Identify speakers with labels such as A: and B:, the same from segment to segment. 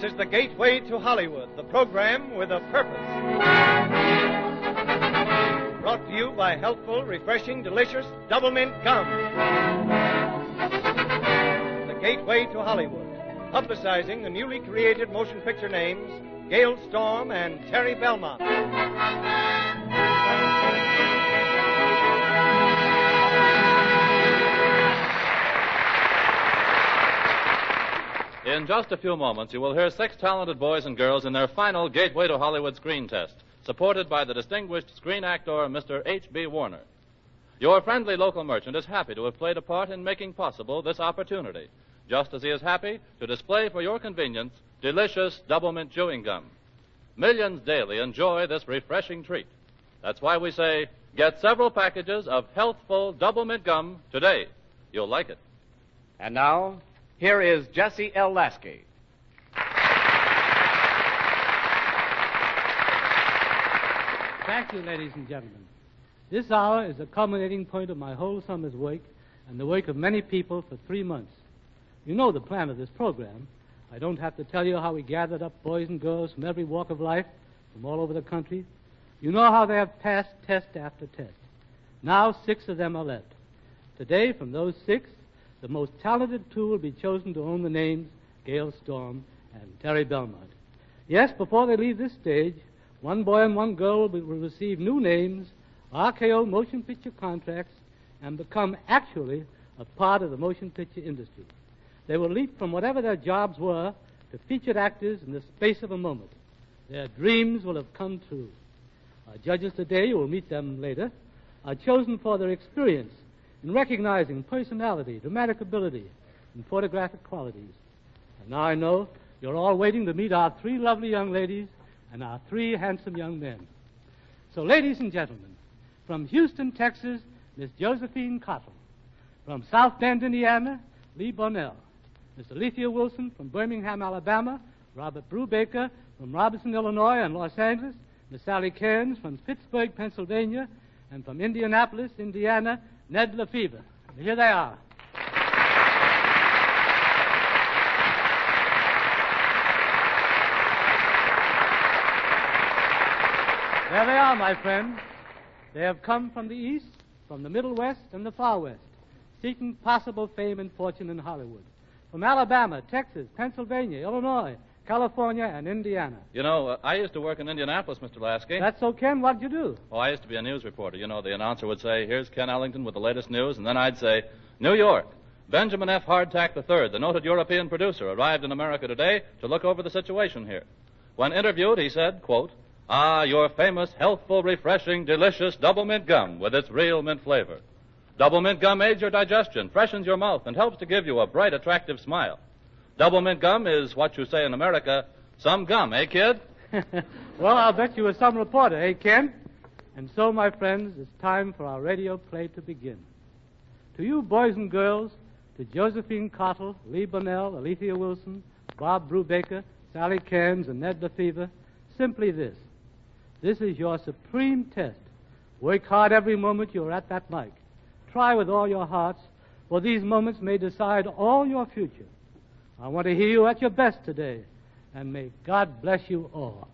A: is the Gateway to Hollywood, the program with a purpose. Brought to you by healthful, refreshing, delicious Double Mint Gum. The Gateway to Hollywood, publicizing the newly created motion picture names Gale Storm and Terry Belmont.
B: In just a few moments, you will hear 6 talented boys and girls in their final Gateway to Hollywood screen test, supported by the distinguished screen actor, Mr. H.B. Warner. Your friendly local merchant is happy to have played a part in making possible this opportunity, just as he is happy to display for your convenience delicious Double Mint chewing gum. Millions daily enjoy this refreshing treat. That's why we say, get several packages of healthful Double Mint gum today. You'll like it.
C: And now, here is Jesse L. Lasky.
D: Thank you, ladies and gentlemen. This hour is the culminating point of my whole summer's work and the work of many people for 3 months. You know the plan of this program. I don't have to tell you how we gathered up boys and girls from every walk of life, from all over the country. You know how they have passed test after test. Now 6 of them are left. Today, from those 6, the most talented 2 will be chosen to own the names Gale Storm and Terry Belmont. Yes, before they leave this stage, 1 boy and 1 girl will receive new names, RKO motion picture contracts, and become actually a part of the motion picture industry. They will leap from whatever their jobs were to featured actors in the space of a moment. Their dreams will have come true. Our judges today, you will meet them later, are chosen for their experience in recognizing personality, dramatic ability, and photographic qualities. And now I know you're all waiting to meet our 3 lovely young ladies and our 3 handsome young men. So, ladies and gentlemen, from Houston, Texas, Miss Josephine Cottle. From South Bend, Indiana, Lee Bonnell. Miss Alethea Wilson from Birmingham, Alabama. Robert Brubaker from Robertson, Illinois and Los Angeles. Miss Sally Cairns from Pittsburgh, Pennsylvania. And from Indianapolis, Indiana, Ned Lefevre. Here they are. There they are, my friends. They have come from the East, from the Middle West, and the Far West, seeking possible fame and fortune in Hollywood. From Alabama, Texas, Pennsylvania, Illinois, California, and Indiana.
B: You know, I used to work in Indianapolis, Mr. Lasky.
D: That's so, Ken. What'd you do?
B: Oh, I used to be a news reporter. You know, the announcer would say, here's Ken Ellington with the latest news, and then I'd say, New York. Benjamin F. Hardtack III, the noted European producer, arrived in America today to look over the situation here. When interviewed, he said, quote, your famous, healthful, refreshing, delicious Double Mint gum with its real mint flavor. Double Mint gum aids your digestion, freshens your mouth, and helps to give you a bright, attractive smile. Double Mint gum is what you say in America, some gum, eh, kid?
D: Well, I'll bet you were some reporter, eh, Ken? And so, my friends, it's time for our radio play to begin. To you, boys and girls, to Josephine Cottle, Lee Bonnell, Alethea Wilson, Bob Brubaker, Sally Cairns, and Ned Lefevre, simply this. This is your supreme test. Work hard every moment you're at that mic. Try with all your hearts, for these moments may decide all your future. I want to hear you at your best today, and may God bless you all.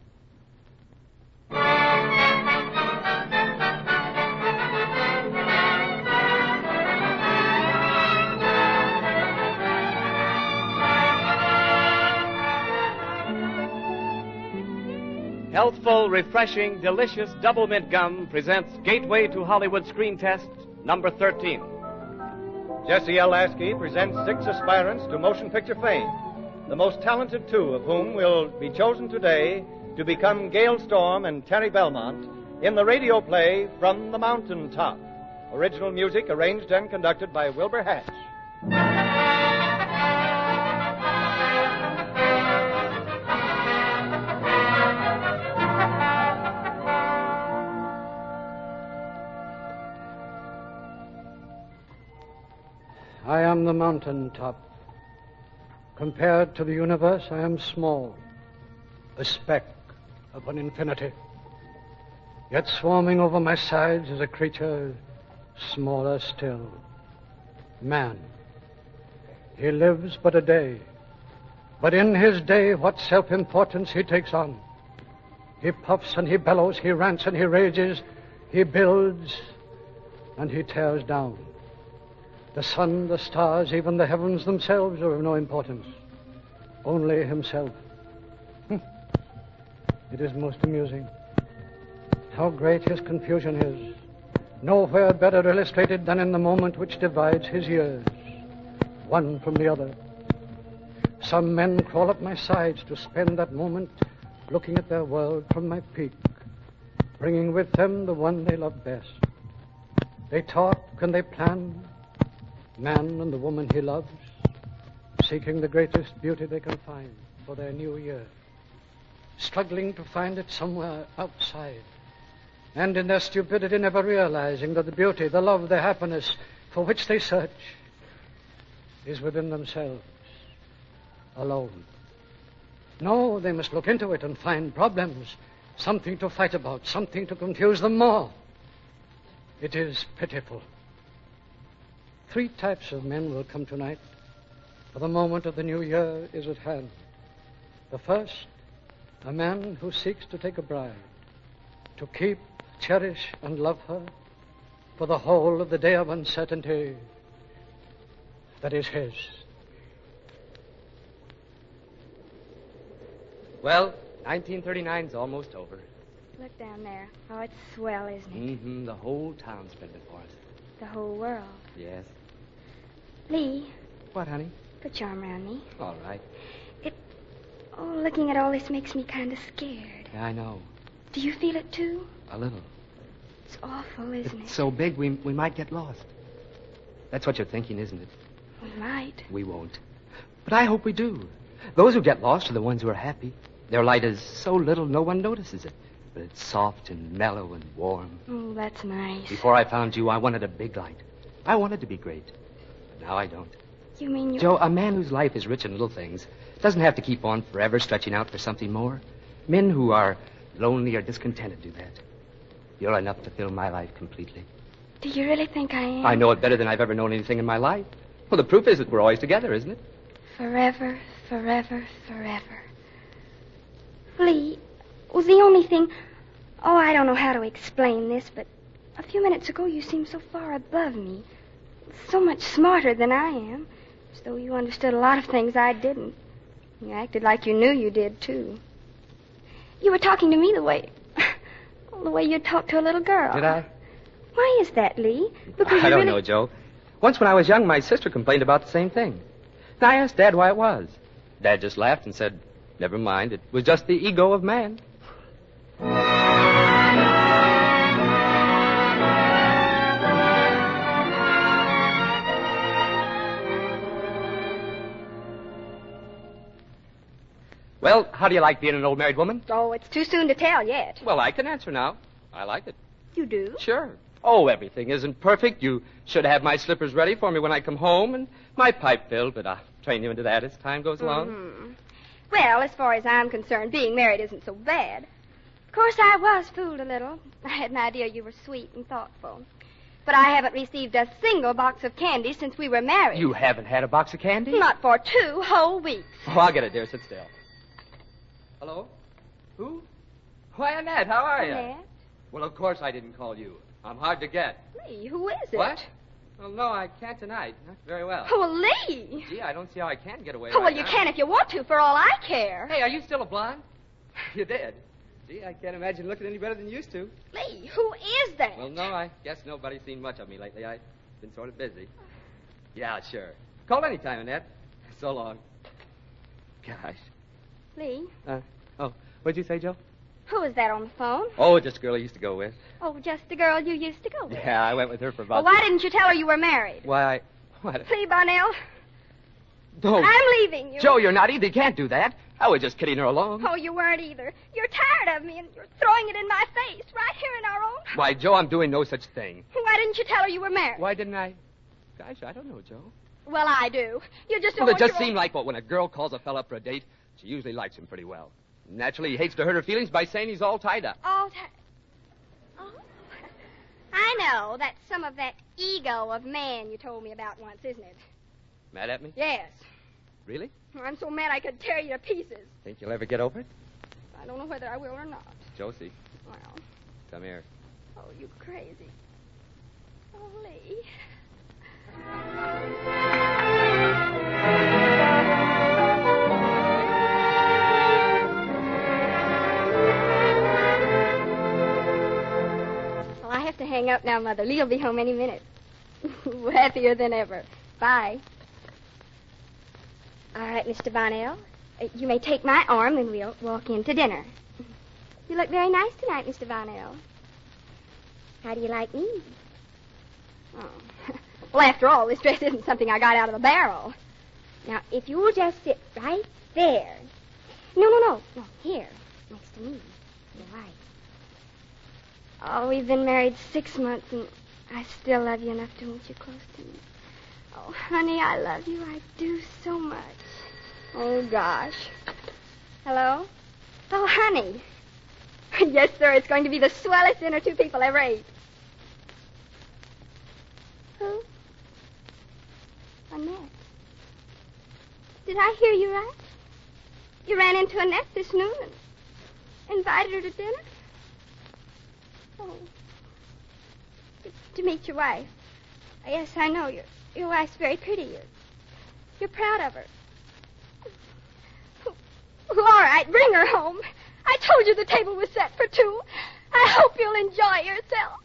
C: Healthful, refreshing, delicious Double Mint Gum presents Gateway to Hollywood Screen Test number 13.
A: Jesse L. Lasky presents 6 aspirants to motion picture fame, the most talented 2 of whom will be chosen today to become Gale Storm and Terry Belmont in the radio play From the Mountain Top. Original music arranged and conducted by Wilbur Hatch.
E: I am the mountain top. Compared to the universe, I am small, a speck upon infinity. Yet swarming over my sides is a creature smaller still. Man. He lives but a day, But in his day, what self-importance he takes on. He puffs and he bellows, he rants and he rages, he builds and he tears down. The sun, the stars, even the heavens themselves are of no importance. Only himself. It is most amusing. How great his confusion is. Nowhere better illustrated than in the moment which divides his years, one from the other. Some men crawl up my sides to spend that moment looking at their world from my peak, bringing with them the one they love best. They talk and they plan, man and the woman he loves, seeking the greatest beauty they can find for their new year, struggling to find it somewhere outside, and in their stupidity never realizing that the beauty, the love, the happiness for which they search is within themselves, alone. No, they must look into it and find problems, something to fight about, something to confuse them more. It is pitiful. 3 types of men will come tonight, for the moment of the new year is at hand. The first, a man who seeks to take a bride, to keep, cherish, and love her for the whole of the day of uncertainty that is his.
F: Well, 1939's almost over.
G: Look down there. Oh, it's swell, isn't it?
F: Mm-hmm. The whole town's spending for us.
G: The whole world.
F: Yes.
G: Lee,
F: What, honey?
G: put your arm around me.
F: All right.
G: Looking at all this makes me kind of scared.
F: Yeah, I know.
G: Do you feel it, too?
F: A little.
G: It's awful, isn't
F: It's
G: it?
F: so big we might get lost. That's what you're thinking, isn't it?
G: We might.
F: We won't. But I hope we do. Those who get lost are the ones who are happy. Their light is so little no one notices it. But it's soft and mellow and warm.
G: Oh, that's nice.
F: Before I found you, I wanted a big light. I wanted to be great. But now I don't.
G: You mean you...
F: Joe, a man whose life is rich in little things doesn't have to keep on forever stretching out for something more. Men who are lonely or discontented do that. You're enough to fill my life completely.
G: Do you really think I am?
F: I know it better than I've ever known anything in my life. Well, the proof is that we're always together, isn't it?
G: Forever, forever, forever. Lee, was the only thing... Oh, I don't know how to explain this, but a few minutes ago you seemed so far above me. So much smarter than I am. As though you understood a lot of things I didn't. You acted like you knew you did, too. You were talking to me the way you'd talk to a little girl.
F: Did I?
G: Why is that, Lee? Because
F: I don't know, Joe. Once when I was young, my sister complained about the same thing. And I asked Dad why it was. Dad just laughed and said, never mind, it was just the ego of man. Well, how do you like being an old married woman?
G: Oh, it's too soon to tell yet.
F: Well, I can answer now. I like it.
G: You do?
F: Sure. Oh, everything isn't perfect. You should have my slippers ready for me when I come home and my pipe filled, but I'll train you into that as time goes along.
G: Mm-hmm. Well, as far as I'm concerned, being married isn't so bad. Of course, I was fooled a little. I had an idea you were sweet and thoughtful. But I haven't received a single box of candy since we were married.
F: You haven't had a box of candy?
G: Not for 2 whole weeks.
F: Oh, I'll get it, dear. Sit still. Hello? Who? Why, Annette, how are you?
G: Annette?
F: Well, of course I didn't call you. I'm hard to get.
G: Lee, who is it?
F: What? Well, no, I can't tonight. Not very well.
G: Oh, Lee.
F: Gee, I don't see how I can get away
G: Oh, well,
F: right
G: you
F: now.
G: can if you want to, for all I care.
F: Hey, are you still a blonde? You did. Gee, I can't imagine looking any better than you used to.
G: Lee, who is that?
F: Well, no, I guess nobody's seen much of me lately. I've been sort of busy. Yeah, sure. Call anytime, Annette. So long. Gosh.
G: Lee,
F: What'd you say, Joe?
G: who is that on the phone?
F: Oh, just a girl I used to go with.
G: Oh, just the girl you used to go with.
F: Yeah, I went with her for about...
G: Well, why didn't you tell her you were married?
F: Why, what?
G: Lee Barnell,
F: Don't.
G: I'm leaving you.
F: Joe, you're not either. You can't do that. I was just kidding her along.
G: Oh, you weren't either. You're tired of me, and you're throwing it in my face right here in our own house.
F: Why, Joe, I'm doing no such thing.
G: Why didn't you tell her you were married?
F: Why didn't I? Gosh, I don't know, Joe.
G: Well, I do. You just don't
F: Well, it
G: want
F: just
G: your
F: seemed like, when a girl calls a fella up for a date, she usually likes him pretty well. Naturally, he hates to hurt her feelings by saying he's all tied up.
G: Oh, I know. That's some of that ego of man you told me about once, isn't it?
F: Mad at me?
G: Yes.
F: Really?
G: I'm so mad I could tear you to pieces.
F: Think you'll ever get over it?
G: I don't know whether I will or not.
F: Josie,
G: Well,
F: come here.
G: oh, you crazy. Oh, Lee. Well, I have to hang up now, Mother. Lee'll be home any minute. Happier than ever. Bye. All right, Mr. Bonnell. You may take my arm and we'll walk in to dinner. You look very nice tonight, Mr. Bonnell. How do you like me? Oh. Well, after all, this dress isn't something I got out of a barrel. Now, if you'll just sit right there. No, here, next to me. You're right. Oh, we've been married 6 months, and I still love you enough to want you close to me. Oh, honey, I love you. I do so much. Oh, gosh. Hello? Oh, honey. Yes, sir, it's going to be the swellest dinner 2 people ever ate. Who? Annette. Did I hear you right? You ran into Annette this noon and invited her to dinner? Oh. To meet your wife. Yes, I know. Your wife's very pretty. You're proud of her. Well, all right, bring her home. I told you the table was set for 2. I hope you'll enjoy yourself.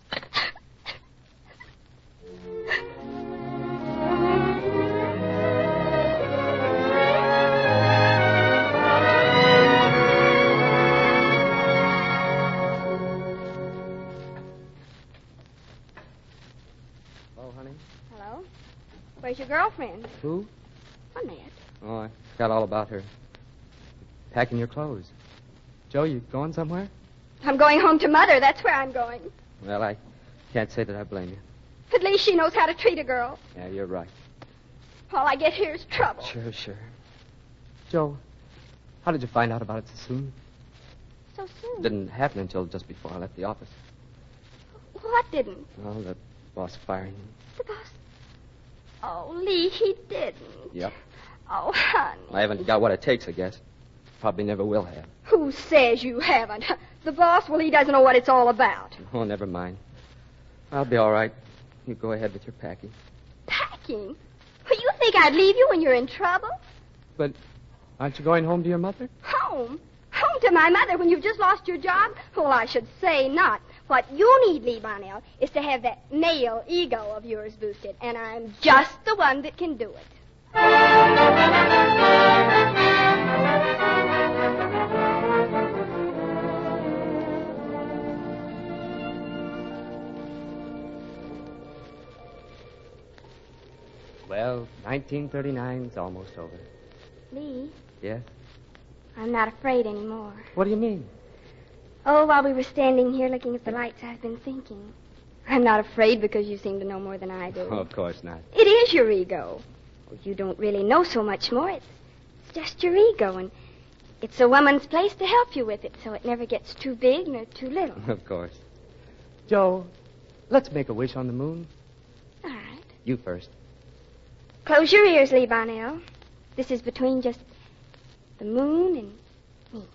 F: Hello, honey.
G: Hello? Where's your girlfriend?
F: Who?
G: Annette.
F: Oh, I forgot all about her. Packing your clothes. Joe, you going somewhere?
G: I'm going home to Mother. That's where I'm going.
F: Well, I can't say that I blame you.
G: At least she knows how to treat a girl.
F: Yeah, you're right.
G: All I get here is trouble.
F: Sure. Joe, how did you find out about it so soon?
G: So soon?
F: It didn't happen until just before I left the office.
G: What didn't?
F: Oh, the boss firing you.
G: The boss? Oh, Lee, he didn't.
F: Yep.
G: Oh, honey.
F: I haven't got what it takes, I guess. Probably never will have.
G: Who says you haven't? The boss? Well, he doesn't know what it's all about.
F: Oh, never mind. I'll be all right. You go ahead with your packing.
G: Packing? Well, you think I'd leave you when you're in trouble?
F: But aren't you going home to your mother?
G: Home? Home to my mother when you've just lost your job? Well, I should say not. What you need, Lee Bonnell, is to have that male ego of yours boosted, and I'm just the one that can do it.
F: Well, 1939's almost over.
G: Lee,
F: Yes?
G: I'm not afraid anymore.
F: What do you mean?
G: Oh, while we were standing here looking at the lights, I've been thinking. I'm not afraid because you seem to know more than I do.
F: Oh, of course not.
G: It is your ego. Well, you don't really know so much more. It's just your ego, and it's a woman's place to help you with it so it never gets too big nor too little.
F: Of course. Joe, let's make a wish on the moon.
G: All right.
F: You first.
G: Close your ears, Lee Bonnell. This is between just the moon and me.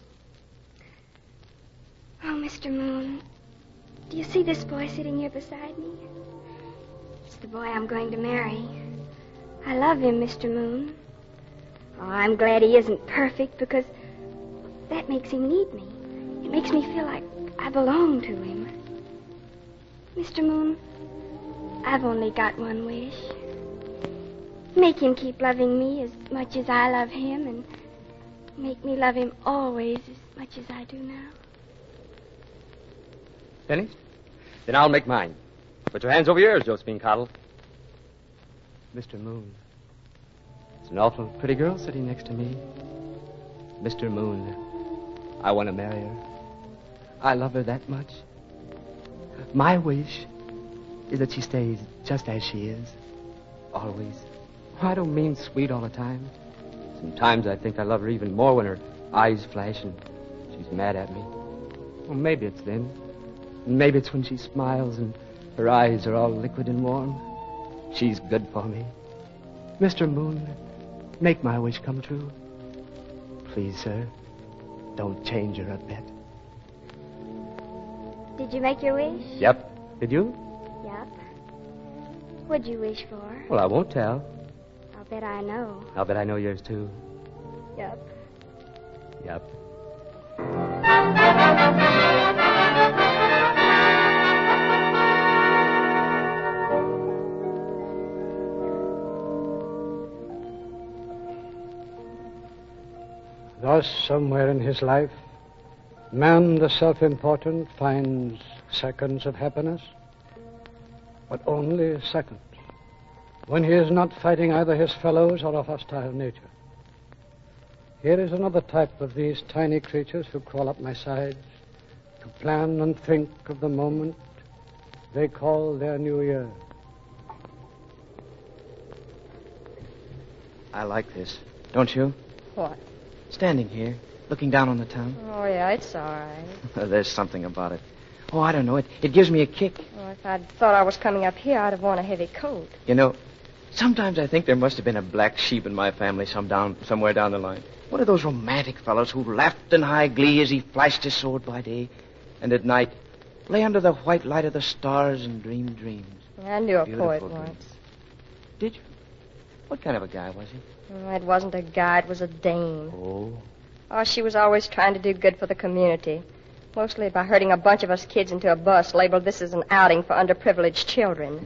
G: Oh, Mr. Moon, do you see this boy sitting here beside me? It's the boy I'm going to marry. I love him, Mr. Moon. Oh, I'm glad he isn't perfect because that makes him need me. It makes me feel like I belong to him. Mr. Moon, I've only got one wish. Make him keep loving me as much as I love him, and make me love him always as much as I do now.
F: Finished? Then I'll make mine. Put your hands over your ears, Josephine Cottle. Mr. Moon. It's an awful pretty girl sitting next to me. Mr. Moon, I want to marry her. I love her that much. My wish is that she stays just as she is. Always. I don't mean sweet all the time. Sometimes I think I love her even more when her eyes flash and she's mad at me. Well, maybe it's then. Maybe it's when she smiles and her eyes are all liquid and warm. She's good for me. Mr. Moon,
H: make my wish come true. Please, sir, don't change her a bit.
G: Did you make your wish?
H: Yep. Did you?
G: Yep. What'd you wish for?
H: Well, I won't tell.
G: I'll bet I know.
H: I'll bet I know yours, too.
G: Yep.
H: Yep.
E: Thus, somewhere in his life, man, the self-important, finds seconds of happiness, but only seconds, when he is not fighting either his fellows or a hostile nature. Here is another type of these tiny creatures who crawl up my sides to plan and think of the moment they call their new year.
H: I like this. Don't you?
I: What?
H: Standing here, looking down on the town.
I: Oh, yeah, it's all right.
H: There's something about it. Oh, I don't know. It gives me a kick.
I: Well, if I'd thought I was coming up here, I'd have worn a heavy coat.
H: You know, sometimes I think there must have been a black sheep in my family somewhere down the line. One of those romantic fellows who laughed in high glee as he flashed his sword by day, and at night lay under the white light of the stars and dreamed dreams.
I: I knew a
H: Beautiful
I: poet
H: dreams.
I: once.
H: Did you? What kind of a guy was he?
I: Oh, it wasn't a guy, it was a dame.
H: Oh.
I: Oh, she was always trying to do good for the community. Mostly by herding a bunch of us kids into a bus labeled this as an outing for underprivileged children.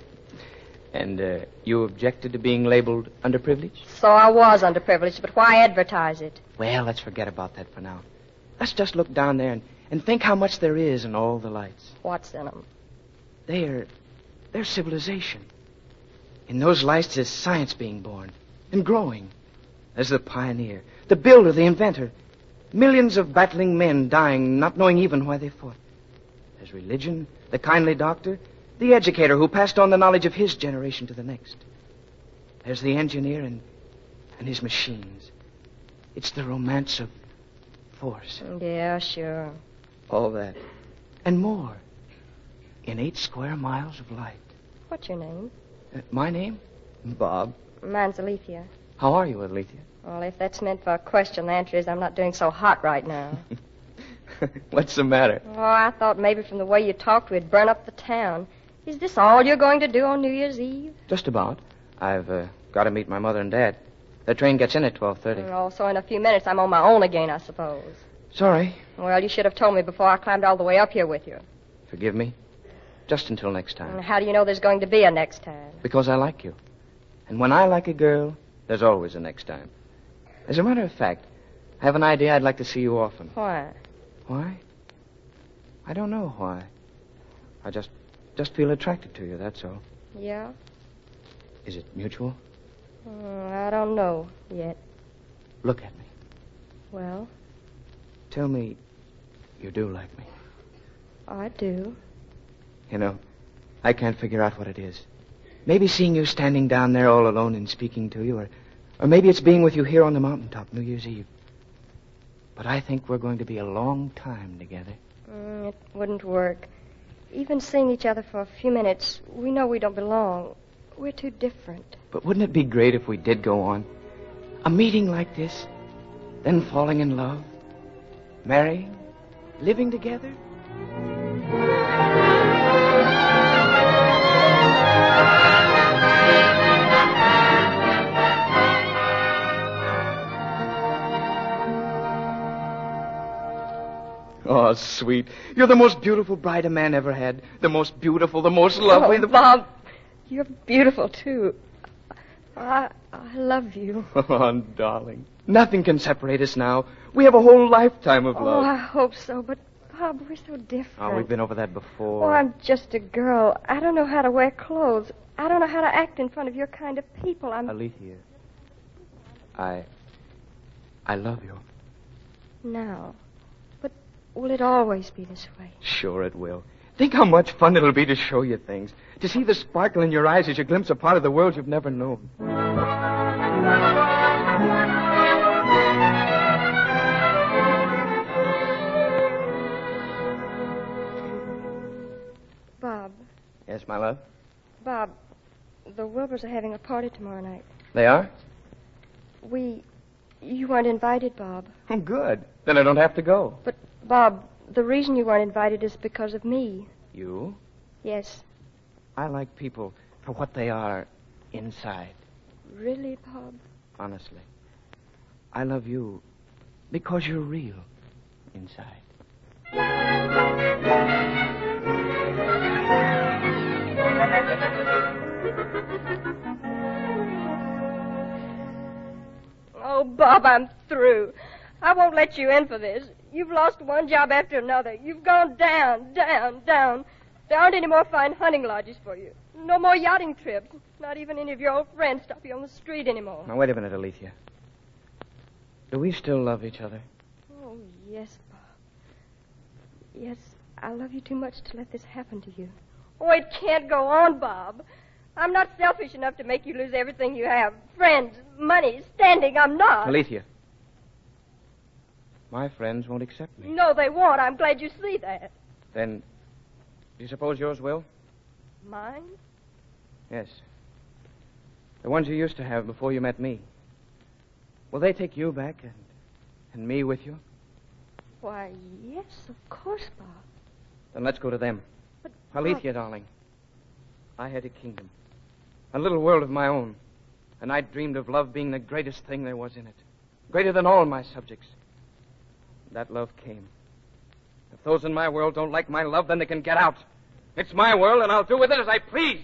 H: And you objected to being labeled underprivileged?
I: So I was underprivileged, but why advertise it?
H: Well, let's forget about that for now. Let's just look down there and think how much there is in all the lights.
I: What's in them?
H: They're civilization. In those lights is science being born and growing. There's the pioneer, the builder, the inventor. Millions of battling men dying, not knowing even why they fought. There's religion, the kindly doctor, the educator who passed on the knowledge of his generation to the next. There's the engineer and his machines. It's the romance of force.
I: Yeah, sure.
H: All that. And more. In 8 square miles of light.
I: What's your name?
H: My name? Bob.
I: Mine's Alethea.
H: How are you, Alethea?
I: Well, if that's meant for a question, the answer is I'm not doing so hot right now.
H: What's the matter?
I: Oh, I thought maybe from the way you talked we'd burn up the town. Is this all you're going to do on New Year's Eve?
H: Just about. I've got to meet my mother and Dad. The train gets in at 12:30.
I: Oh, so in a few minutes I'm on my own again, I suppose.
H: Sorry.
I: Well, you should have told me before I climbed all the way up here with you.
H: Forgive me. Just until next time.
I: And how do you know there's going to be a next time?
H: Because I like you. And when I like a girl, there's always a next time. As a matter of fact, I have an idea I'd like to see you often.
I: Why?
H: Why? I don't know why. I just feel attracted to you, that's all.
I: Yeah?
H: Is it mutual?
I: I don't know yet.
H: Look at me.
I: Well?
H: Tell me you do like me.
I: I do.
H: You know, I can't figure out what it is. Maybe seeing you standing down there all alone and speaking to you, or maybe it's being with you here on the mountaintop New Year's Eve. But I think we're going to be a long time together.
I: It wouldn't work. Even seeing each other for a few minutes, we know we don't belong. We're too different.
H: But wouldn't it be great if we did go on? A meeting like this, then falling in love, marrying, living together? Oh, sweet. You're the most beautiful bride a man ever had. The most beautiful, the most lovely.
I: Oh, Bob, you're beautiful, too. I love you.
H: Oh, darling. Nothing can separate us now. We have a whole lifetime of
I: Oh,
H: love.
I: I hope so, but, Bob, we're so different.
H: Oh, we've been over that before.
I: Oh, I'm just a girl. I don't know how to wear clothes. I don't know how to act in front of your kind of people.
H: Alethea, I love you.
I: No. But will it always be this way?
H: Sure it will. Think how much fun it'll be to show you things. To see the sparkle in your eyes as you glimpse a part of the world you've never known.
I: Bob.
H: Yes, my love?
I: Bob, the Wilburs are having a party tomorrow night.
H: They are?
I: You weren't invited, Bob.
H: Oh, good. Then I don't have to go.
I: But, Bob, the reason you weren't invited is because of me.
H: You?
I: Yes.
H: I like people for what they are inside.
I: Really, Bob?
H: Honestly. I love you because you're real inside.
I: Oh, Bob, I'm through. I won't let you in for this. You've lost one job after another. You've gone down, down, down. There aren't any more fine hunting lodges for you. No more yachting trips. Not even any of your old friends stop you on the street anymore.
H: Now, wait a minute, Alethea. Do we still love each other?
I: Oh, yes, Bob. Yes, I love you too much to let this happen to you. Oh, it can't go on, Bob. I'm not selfish enough to make you lose everything you have. Friends, money, standing, I'm not.
H: Alethea. My friends won't accept me.
I: No, they won't. I'm glad you see that.
H: Then, do you suppose yours will?
I: Mine?
H: Yes. The ones you used to have before you met me. Will they take you back and me with you?
I: Why, yes, of course, Bob.
H: Then let's go to them.
I: But,
H: Alethea, darling. I had a kingdom. A little world of my own. And I dreamed of love being the greatest thing there was in it. Greater than all my subjects. That love came. If those in my world don't like my love, then they can get out. It's my world, and I'll do with it as I please.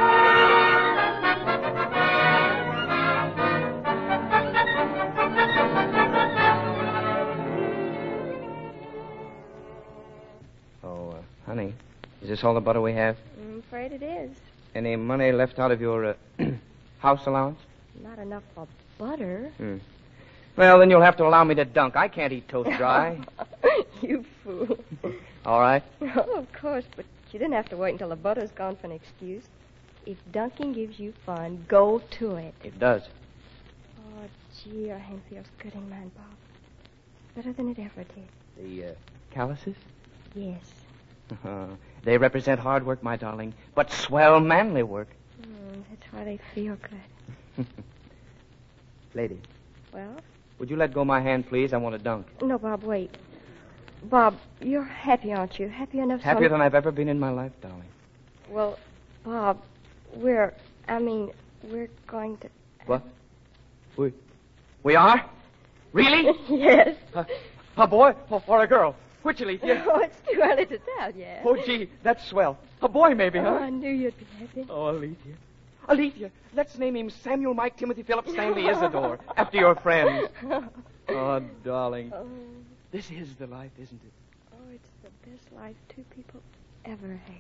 H: Honey, is this all the butter we have?
I: I'm afraid it is.
H: Any money left out of your house allowance?
I: Not enough for butter.
H: Well, then you'll have to allow me to dunk. I can't eat toast dry.
I: You fool.
H: All right.
I: Oh, of course, but you didn't have to wait until the butter's gone for an excuse. If dunking gives you fun, go to it.
H: It does.
I: Oh, gee, your hand feels good in mine, Bob. Better than it ever did.
H: The calluses?
I: Yes.
H: They represent hard work, my darling, but swell manly work.
I: That's why they feel good.
H: Lady.
I: Well?
H: Would you let go my hand, please? I want to dunk.
I: No, Bob, wait. Bob, you're happy, aren't you? Happy enough
H: Happier than I've ever been in my life, darling.
I: Well, Bob, we're going to...
H: What? We are? Really?
I: Yes.
H: A boy or a girl? Which, Alethea?
I: Oh, it's too early to tell yet.
H: Oh, gee, that's swell. A boy, maybe, huh?
I: Oh, I knew you'd be happy.
H: Oh, Alethea. Alethea, let's name him Samuel Mike Timothy Philip Stanley Isidore, after your friends. Oh, darling.
I: Oh.
H: This is the life, isn't it?
I: Oh, it's the best life two people ever had.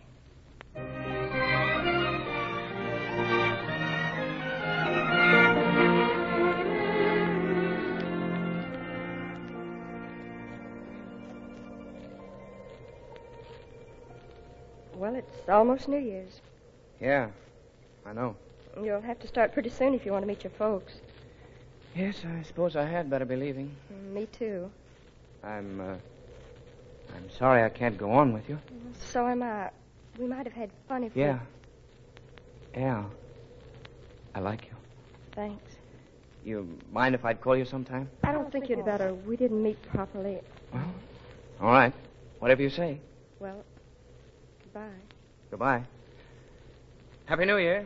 I: Well, it's almost New Year's.
H: Yeah, I know.
I: You'll have to start pretty soon if you want to meet your folks.
H: Yes, I suppose I had better be leaving.
I: Me too.
H: I'm sorry I can't go on with you.
I: So am I. We might have had fun if
H: Yeah. Yeah. I like you.
I: Thanks.
H: You mind if I'd call you sometime?
I: I don't think you'd better. We didn't meet properly.
H: Well, all right. Whatever you say.
I: Well, goodbye.
H: Goodbye. Happy New Year.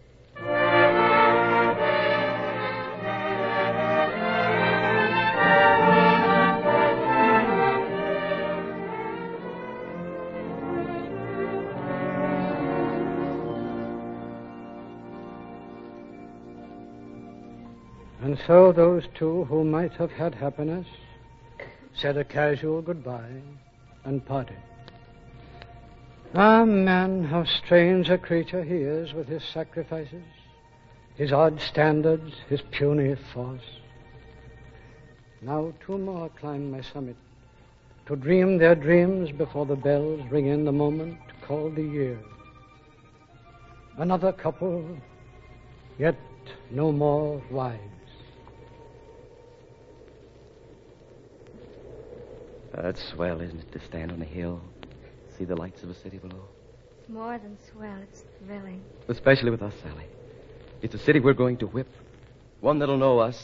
E: And so those two who might have had happiness said a casual goodbye and parted. Ah, man, how strange a creature he is with his sacrifices, his odd standards, his puny force. Now 2 more climb my summit to dream their dreams before the bells ring in the moment called the year. Another couple, yet no more wives.
F: That's swell, isn't it, to stand on a hill, see the lights of a city below?
G: It's more than swell. It's thrilling.
F: Especially with us, Sally. It's a city we're going to whip. One that'll know us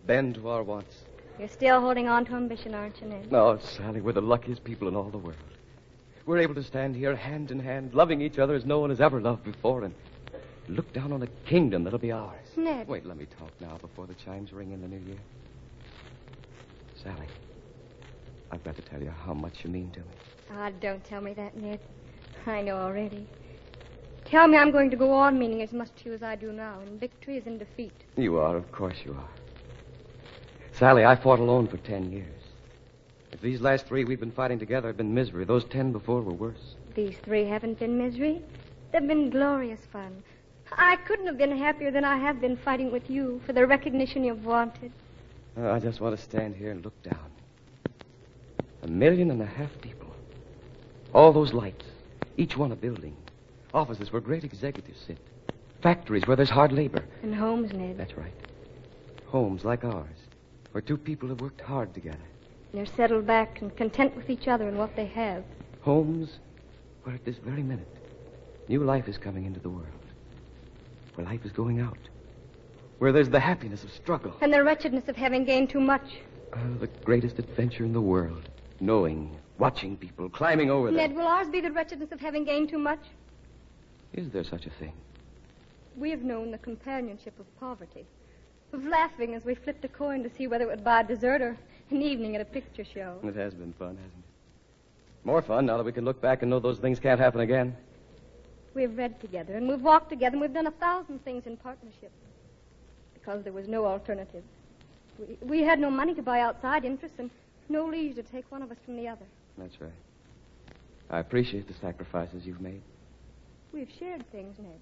J: bend to our wants.
G: You're still holding on to ambition, aren't you, Ned?
J: No, Sally, we're the luckiest people in all the world. We're able to stand here hand in hand, loving each other as no one has ever loved before, and look down on a kingdom that'll be ours.
G: Ned.
J: Wait, let me talk now before the chimes ring in the new year. Sally, I've got to tell you how much you mean to me.
G: Ah, don't tell me that, Ned. I know already. Tell me I'm going to go on meaning as much to you as I do now, in victory as in defeat.
J: You are, of course you are. Sally, I fought alone for 10 years. If these last 3 we've been fighting together have been misery, those 10 before were worse.
G: These 3 haven't been misery. They've been glorious fun. I couldn't have been happier than I have been fighting with you for the recognition you've wanted.
J: I just want to stand here and look down. 1.5 million people. All those lights, each one a building. Offices where great executives sit. Factories where there's hard labor.
G: And homes, Ned.
J: That's right. Homes like ours, where 2 people have worked hard together.
G: They're settled back and content with each other and what they have.
J: Homes where at this very minute, new life is coming into the world. Where life is going out. Where there's the happiness of struggle.
G: And the wretchedness of having gained too much.
J: The greatest adventure in the world. Knowing, watching people, climbing over them.
G: Ned, will ours be the wretchedness of having gained too much?
J: Is there such a thing?
G: We have known the companionship of poverty. Of laughing as we flipped a coin to see whether it would buy dessert or an evening at a picture show.
J: It has been fun, hasn't it? More fun now that we can look back and know those things can't happen again.
G: We've read together, and we've walked together, and we've done 1,000 things in partnership. Because there was no alternative. We had no money to buy outside interests, and no leisure to take one of us from the other.
J: That's right. I appreciate the sacrifices you've made.
G: We've shared things, Ned.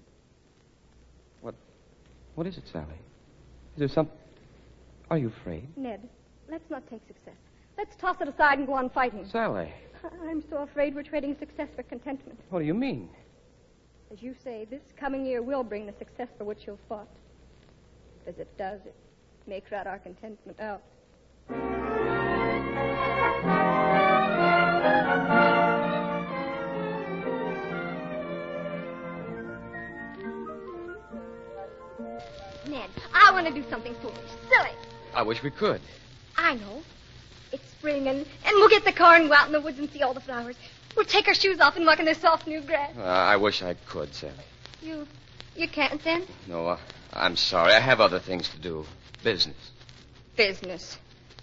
J: What is it, Sally? Is there some... Are you afraid?
G: Ned, let's not take success. Let's toss it aside and go on fighting.
J: Sally.
G: I'm so afraid we're trading success for contentment.
J: What do you mean?
G: As you say, this coming year will bring the success for which you've fought. As it does, it may crowd our contentment out. Ned, I want to do something foolish, silly.
J: I wish we could.
G: I know. It's spring, and we'll get the car and go out in the woods and see all the flowers. We'll take our shoes off and walk in the soft new grass.
J: I wish I could, Sally.
G: You can't, then?
J: No, I'm sorry. I have other things to do. Business.
G: Business.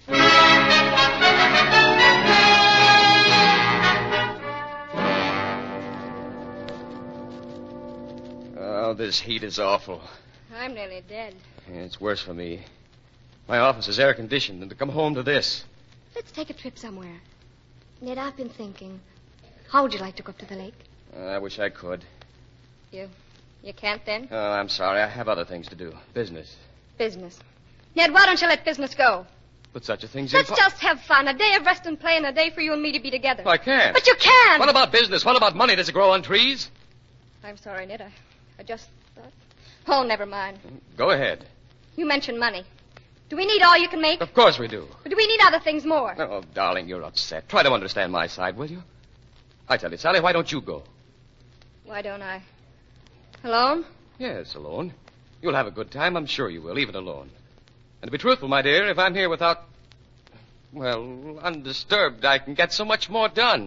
J: Oh, this heat is awful.
G: I'm nearly dead.
J: Yeah, it's worse for me. My office is air-conditioned, and to come home to this.
G: Let's take a trip somewhere. Ned, I've been thinking. How would you like to go up to the lake?
J: I wish I could.
G: You can't, then?
J: Oh, I'm sorry. I have other things to do. Business.
G: Business. Ned, why don't you let business go?
J: But such a thing's
G: Let's just have fun. A day of rest and play and a day for you and me to be together.
J: I can't.
G: But you can!
J: What about business? What about money? Does it grow on trees?
G: I'm sorry, Ned. I just thought... Oh, never mind.
J: Go ahead.
G: You mentioned money. Do we need all you can make?
J: Of course we do.
G: Or do we need other things more?
J: Oh, darling, you're upset. Try to understand my side, will you? I tell you, Sally, why don't you go?
G: Why don't I? Alone?
J: Yes, alone. You'll have a good time, I'm sure you will, even alone. And to be truthful, my dear, if I'm here without... well, undisturbed, I can get so much more done.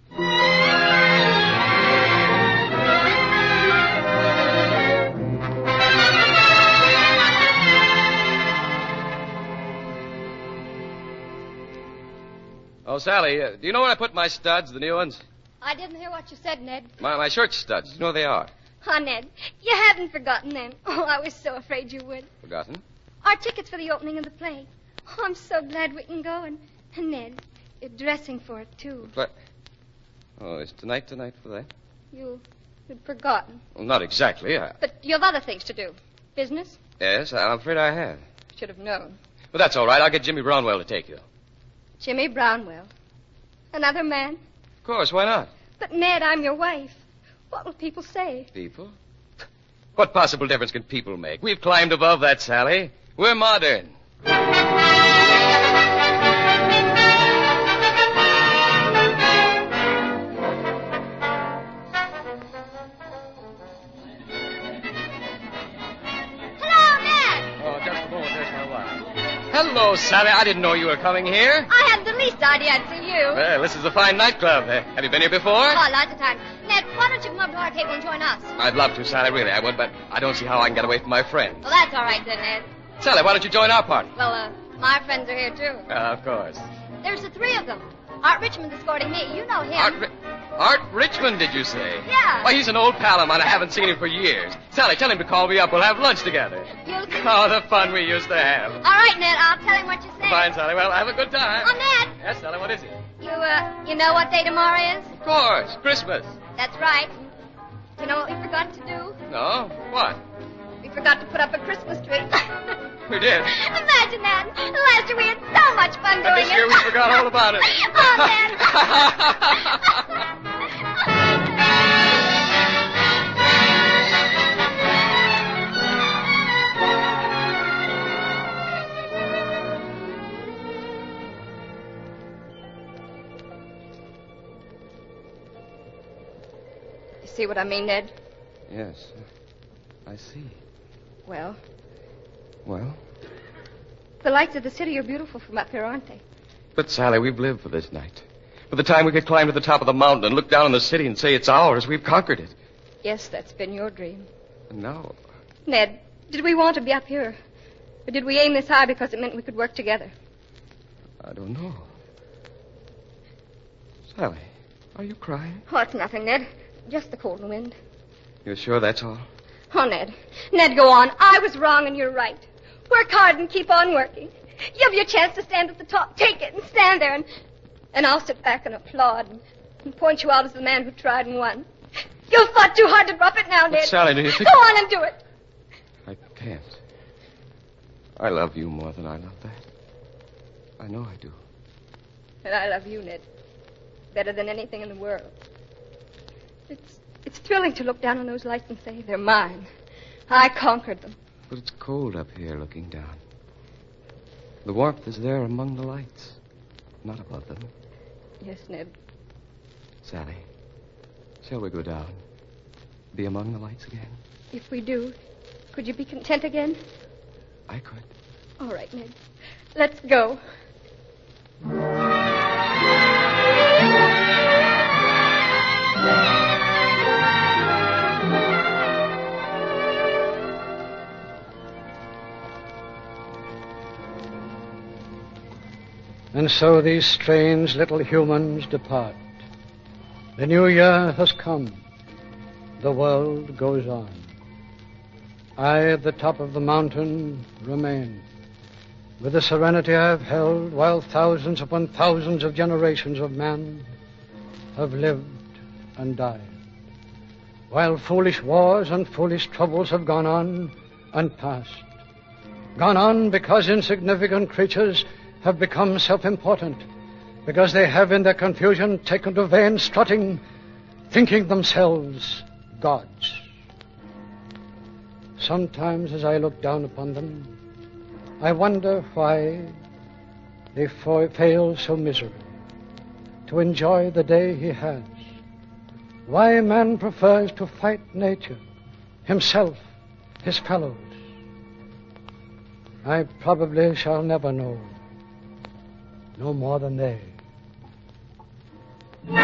J: Oh, Sally, do you know where I put my studs, the new ones?
G: I didn't hear what you said, Ned.
J: My shirt studs. You know where they are.
G: Oh, Ned, you hadn't forgotten them. Oh, I was so afraid you would.
J: Forgotten?
G: Our tickets for the opening of the play. Oh, I'm so glad we can go. And Ned, you're dressing for it, too.
J: What? Oh, is tonight for that?
G: You'd forgotten.
J: Well, not exactly.
G: But you have other things to do. Business?
J: Yes, I'm afraid I have.
G: Should have known.
J: But that's all right. I'll get Jimmy Brownwell to take you.
G: Jimmy Brownwell? Another man?
J: Of course, why not?
G: But, Ned, I'm your wife. What will people say?
J: People? What possible difference can people make? We've climbed above that, Sally. We're modern.
K: Hello, Sally. I didn't know you were coming here.
L: I hadn't the least idea I'd see you.
K: Well, this is a fine nightclub. Have you been here before?
L: Oh, lots of times. Ned, why don't you come up to our table and join us?
K: I'd love to, Sally. Really, I would, but I don't see how I can get away from my friends.
L: Well, that's all right then, Ned.
K: Sally, why don't you join our party?
L: Well, my friends are here, too.
K: Of course.
L: There's the three of them. Art Richmond's escorting me. You know him.
K: Art Richmond, did you say?
L: Yeah.
K: Why, he's an old pal of mine. I haven't seen him for years. Sally, tell him to call me up. We'll have lunch together.
L: You'll see.
K: Oh, the fun we used to have.
L: All right, Ned. I'll tell him what you say.
K: Fine, Sally. Well, have a good time.
L: Oh, Ned.
K: Yes, Sally, what is it?
L: You know what day tomorrow is?
K: Of course, Christmas.
L: That's right. You know what we forgot to do?
K: No? What?
L: We forgot to put up a Christmas tree.
K: We did.
L: Imagine that. Last year we had so much fun doing
K: this year we forgot all about it.
L: Oh, Ned. You see what I mean, Ned?
J: Yes, I see.
L: Well?
J: Well?
L: The lights of the city are beautiful from up here, aren't they?
J: But, Sally, we've lived for this night. For the time we could climb to the top of the mountain and look down on the city and say it's ours, we've conquered it.
L: Yes, that's been your dream.
J: And now...
L: Ned, did we want to be up here? Or did we aim this high because it meant we could work together?
J: I don't know. Sally, are you crying?
L: Oh, it's nothing, Ned. Just the cold wind.
J: You're sure that's all?
L: Oh, Ned. Ned, go on. I was wrong and you're right. Work hard and keep on working. You have your chance to stand at the top. Take it and stand there, and I'll sit back and applaud and point you out as the man who tried and won. You fought too hard to drop it now, Ned.
J: But, Sally, do you think...
L: Go on and do it.
J: I can't. I love you more than I love that. I know I do.
L: And I love you, Ned, better than anything in the world. It's thrilling to look down on those lights and say, they're mine. I conquered them.
J: But it's cold up here looking down. The warmth is there among the lights, not above them.
L: Yes, Ned.
J: Sally, shall we go down? Be among the lights again?
L: If we do, could you be content again?
J: I could.
L: All right, Ned. Let's go.
E: And so these strange little humans depart. The new year has come. The world goes on. I, at the top of the mountain, remain, with the serenity I have held while thousands upon thousands of generations of men have lived and died. While foolish wars and foolish troubles have gone on and passed. Gone on because insignificant creatures have become self-important, because they have in their confusion taken to vain strutting, thinking themselves gods. Sometimes as I look down upon them, I wonder why they fail so miserably to enjoy the day he has, why man prefers to fight nature, himself, his fellows. I probably shall never know. No more than they.
C: You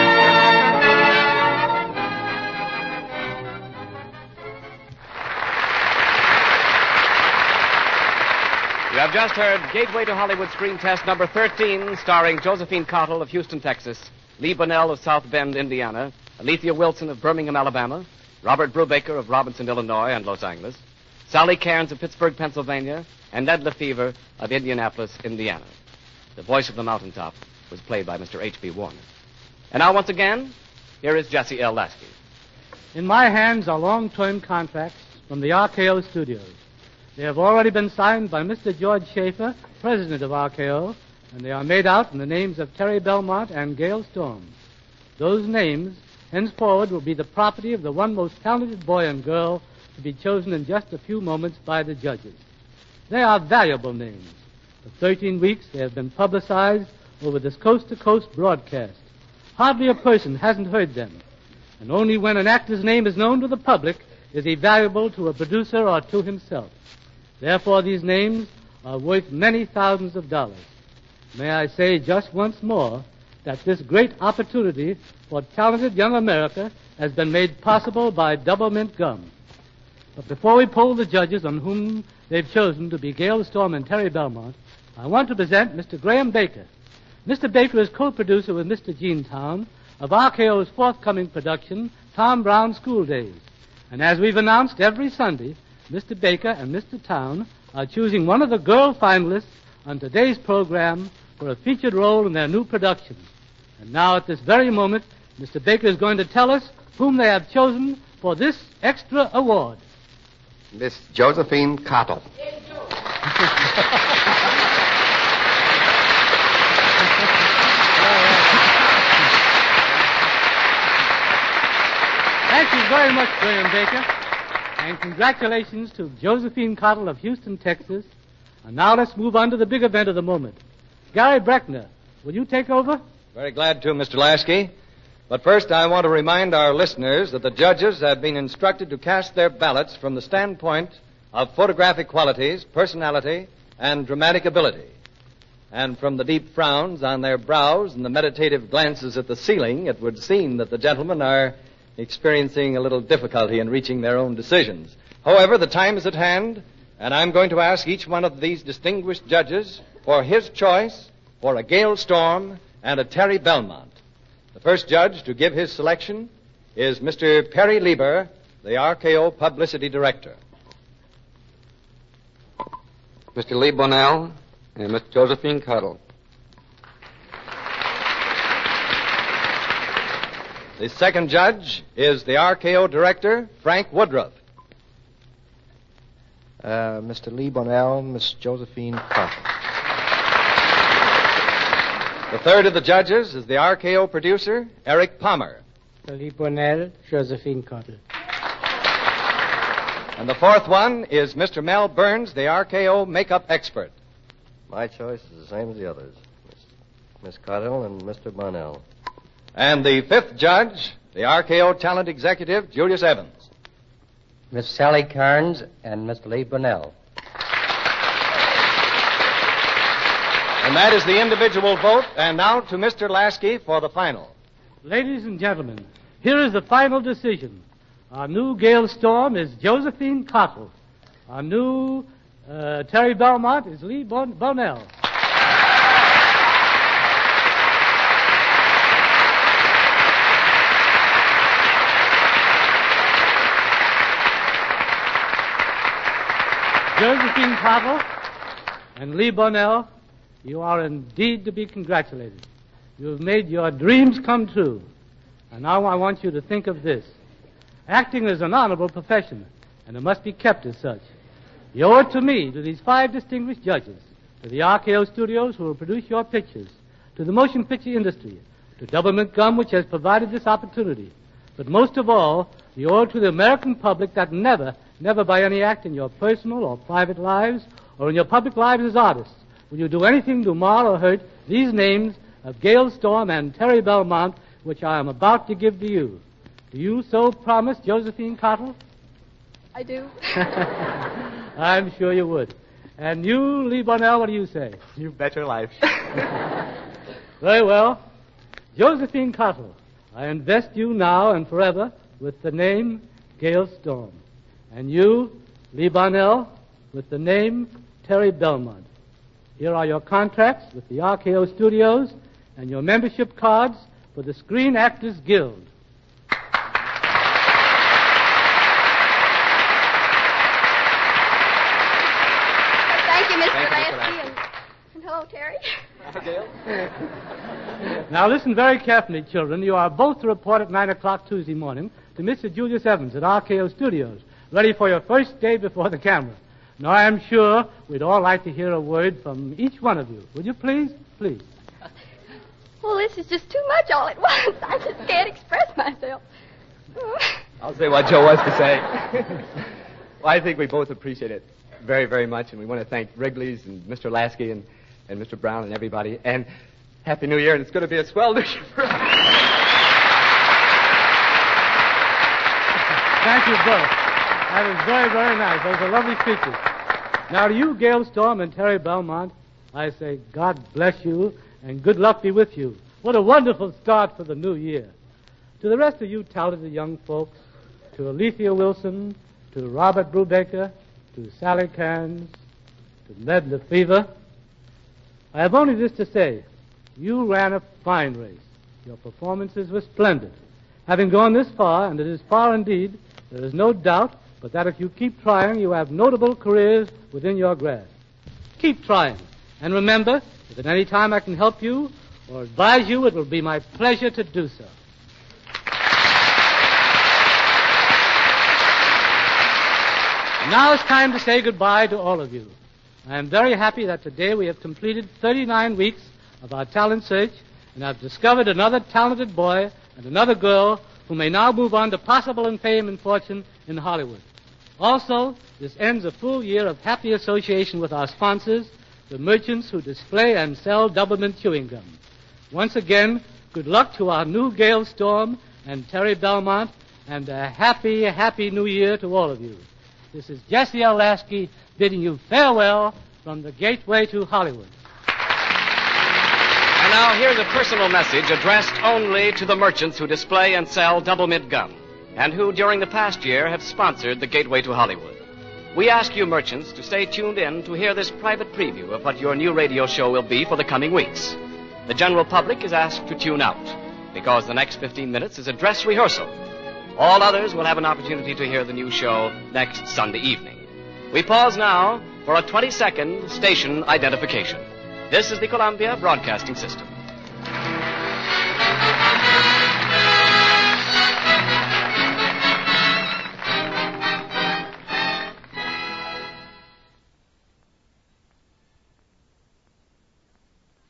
C: have just heard Gateway to Hollywood Screen Test number 13, starring Josephine Cottle of Houston, Texas, Lee Bunnell of South Bend, Indiana, Alethea Wilson of Birmingham, Alabama, Robert Brubaker of Robinson, Illinois, and Los Angeles, Sally Cairns of Pittsburgh, Pennsylvania, and Ned Lefevre of Indianapolis, Indiana. The voice of the mountaintop was played by Mr. H.B. Warner. And now, once again, here is Jesse L. Lasky.
D: In my hands are long-term contracts from the RKO studios. They have already been signed by Mr. George Schaefer, president of RKO, and they are made out in the names of Terry Belmont and Gail Storm. Those names, henceforward, will be the property of the one most talented boy and girl to be chosen in just a few moments by the judges. They are valuable names. For 13 weeks, they have been publicized over this coast-to-coast broadcast. Hardly a person hasn't heard them. And only when an actor's name is known to the public is he valuable to a producer or to himself. Therefore, these names are worth many thousands of dollars. May I say just once more that this great opportunity for talented young America has been made possible by Double Mint Gum. But before we poll the judges on whom they've chosen to be Gale Storm and Terry Belmont, I want to present Mr. Graham Baker. Mr. Baker is co-producer with Mr. Gene Town of RKO's forthcoming production, Tom Brown's School Days. And as we've announced every Sunday, Mr. Baker and Mr. Town are choosing one of the girl finalists on today's program for a featured role in their new production. And now at this very moment, Mr. Baker is going to tell us whom they have chosen for this extra award.
M: Miss Josephine Cottle.
D: Thank you very much, Graham Baker. And congratulations to Josephine Cottle of Houston, Texas. And now let's move on to the big event of the moment. Gary Breckner, will you take over?
A: Very glad to, Mr. Lasky. But first, I want to remind our listeners that the judges have been instructed to cast their ballots from the standpoint of photographic qualities, personality, and dramatic ability. And from the deep frowns on their brows and the meditative glances at the ceiling, it would seem that the gentlemen are experiencing a little difficulty in reaching their own decisions. However, the time is at hand, and I'm going to ask each one of these distinguished judges for his choice for a Gale Storm and a Terry Belmont. The first judge to give his selection is Mr. Perry Lieber, the RKO Publicity Director.
M: Mr. Lee Bonnell and Miss Josephine Cottle.
A: The second judge is the RKO Director, Frank Woodruff.
N: Mr. Lee Bonnell, Miss Josephine Cottle.
A: The third of the judges is the RKO producer, Eric Palmer.
O: Lee Bonnell, Josephine Cottle.
A: And the fourth one is Mr. Mel Burns, the RKO makeup expert.
P: My choice is the same as the others. Miss Cottle and Mr. Bonnell.
A: And the fifth judge, the RKO talent executive, Julius Evans.
Q: Miss Sally Carnes and Mr. Lee Bonnell.
A: And that is the individual vote. And now to Mr. Lasky for the final.
D: Ladies and gentlemen, here is the final decision. Our new Gale Storm is Josephine Cottle. Our new Terry Belmont is Lee Bonnell. Josephine Cottle and Lee Bonnell, you are indeed to be congratulated. You have made your dreams come true. And now I want you to think of this. Acting is an honorable profession, and it must be kept as such. You owe it to me, to these 5 distinguished judges, to the RKO Studios who will produce your pictures, to the motion picture industry, to Double Mint Gum, which has provided this opportunity. But most of all, you owe it to the American public that never by any act in your personal or private lives or in your public lives as artists will you do anything to mar or hurt these names of Gale Storm and Terry Belmont, which I am about to give to you. Do you so promise, Josephine Cottle?
L: I do.
D: I'm sure you would. And you, Lee Bonnell, what do you say?
F: You bet your life.
D: Very well. Josephine Cottle, I invest you now and forever with the name Gale Storm. And you, Lee Bonnell, with the name Terry Belmont. Here are your contracts with the RKO Studios and your membership cards for the Screen Actors Guild.
L: Thank you, Mr. Lasky, and hello, Terry.
D: Now listen very carefully, children. You are both to report at 9 o'clock Tuesday morning to Mr. Julius Evans at RKO Studios, ready for your first day before the camera. Now, I am sure we'd all like to hear a word from each one of you. Would you please? Please.
L: Well, this is just too much all at once. I just can't express myself.
F: I'll say what Joe wants to say. Well, I think we both appreciate it very, very much, and we want to thank Wrigley's and Mr. Lasky and Mr. Brown and everybody. And Happy New Year, and it's going to be a swell New Year for us.
D: Thank you both. That was very, very nice. Those are lovely speeches. Now, to you, Gale Storm and Terry Belmont, I say God bless you and good luck be with you. What a wonderful start for the new year. To the rest of you talented young folks, to Alethea Wilson, to Robert Brubaker, to Sally Cairns, to Ned Lefevre, I have only this to say. You ran a fine race. Your performances were splendid. Having gone this far, and it is far indeed, there is no doubt but that if you keep trying, you have notable careers within your grasp. Keep trying. And remember, if at any time I can help you or advise you, it will be my pleasure to do so. Now it's time to say goodbye to all of you. I am very happy that today we have completed 39 weeks of our talent search and have discovered another talented boy and another girl who may now move on to possible fame and fortune in Hollywood. Also, this ends a full year of happy association with our sponsors, the merchants who display and sell Doublemint chewing gum. Once again, good luck to our new Gale Storm and Terry Belmont, and a happy, happy new year to all of you. This is Jesse L. Lasky bidding you farewell from the Gateway to Hollywood.
C: And now here's a personal message addressed only to the merchants who display and sell Doublemint gum, and who during the past year have sponsored the Gateway to Hollywood. We ask you merchants to stay tuned in to hear this private preview of what your new radio show will be for the coming weeks. The general public is asked to tune out, because the next 15 minutes is a dress rehearsal. All others will have an opportunity to hear the new show next Sunday evening. We pause now for a 20-second station identification. This is the Columbia Broadcasting System.